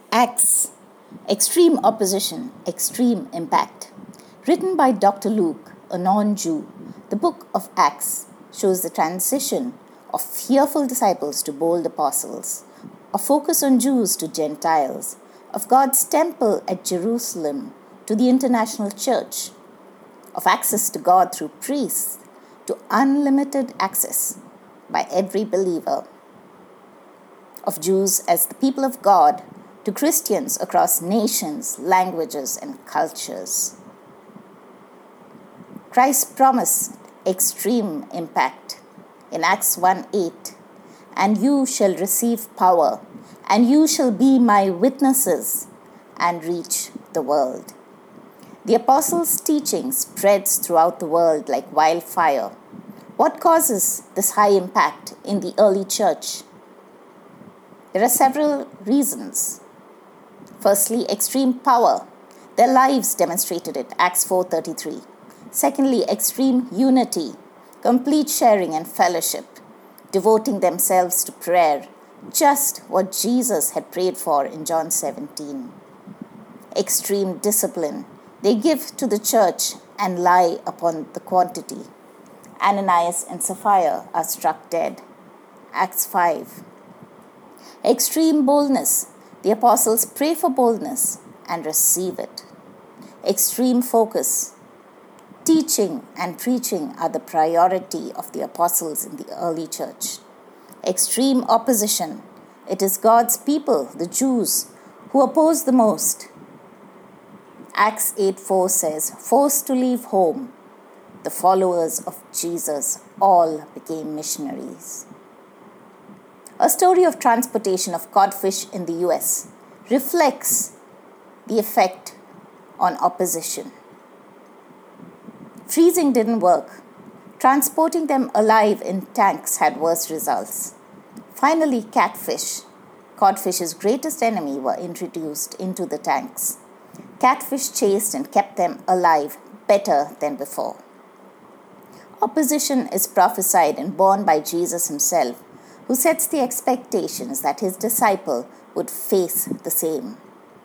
Acts, Extreme Opposition, Extreme Impact. Written by Dr. Luke, a non-Jew, the book of Acts shows the transition of fearful disciples to bold apostles, a focus on Jews to Gentiles, of God's temple at Jerusalem to the international church, of access to God through priests to unlimited access by every believer, of Jews as the people of God to Christians across nations, languages, and cultures. Christ promised extreme impact in Acts 1:8, "And you shall receive power, and you shall be my witnesses," and reach the world. The apostles' teaching spreads throughout the world like wildfire. What causes this high impact in the early church? There are several reasons. Firstly, extreme power. Their lives demonstrated it, Acts 4:33. Secondly, extreme unity, complete sharing and fellowship, devoting themselves to prayer, just what Jesus had prayed for in John 17. Extreme discipline. They give to the church and lie upon the quantity. Ananias and Sapphira are struck dead, Acts 5. Extreme boldness. The apostles pray for boldness and receive it. Extreme focus. Teaching and preaching are the priority of the apostles in the early church. Extreme opposition. It is God's people, the Jews, who oppose the most. Acts 8:4 says, "Forced to leave home, the followers of Jesus all became missionaries." A story of transportation of codfish in the US reflects the effect on opposition. Freezing didn't work. Transporting them alive in tanks had worse results. Finally, catfish, codfish's greatest enemy, were introduced into the tanks. Catfish chased and kept them alive better than before. Opposition is prophesied and borne by Jesus himself, who sets the expectations that his disciple would face the same.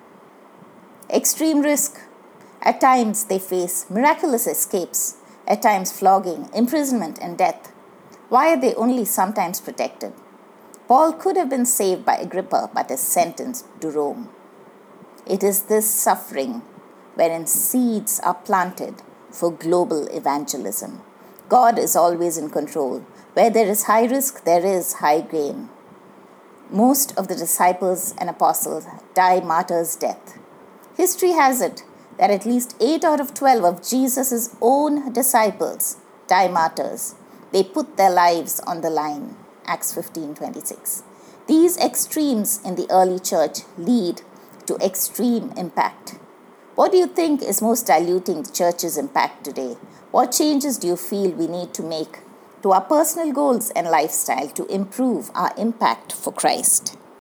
Extreme risk. At times they face miraculous escapes, at times flogging, imprisonment, and death. Why are they only sometimes protected? Paul could have been saved by Agrippa but is sentenced to Rome. It is this suffering wherein seeds are planted for global evangelism. God is always in control. Where there is high risk, there is high gain. Most of the disciples and apostles die martyrs' death. History has it that at least 8 out of 12 of Jesus' own disciples die martyrs. They put their lives on the line, Acts 15:26. These extremes in the early church lead to extreme impact. What do you think is most diluting the church's impact today? What changes do you feel we need to make to our personal goals and lifestyle to improve our impact for Christ?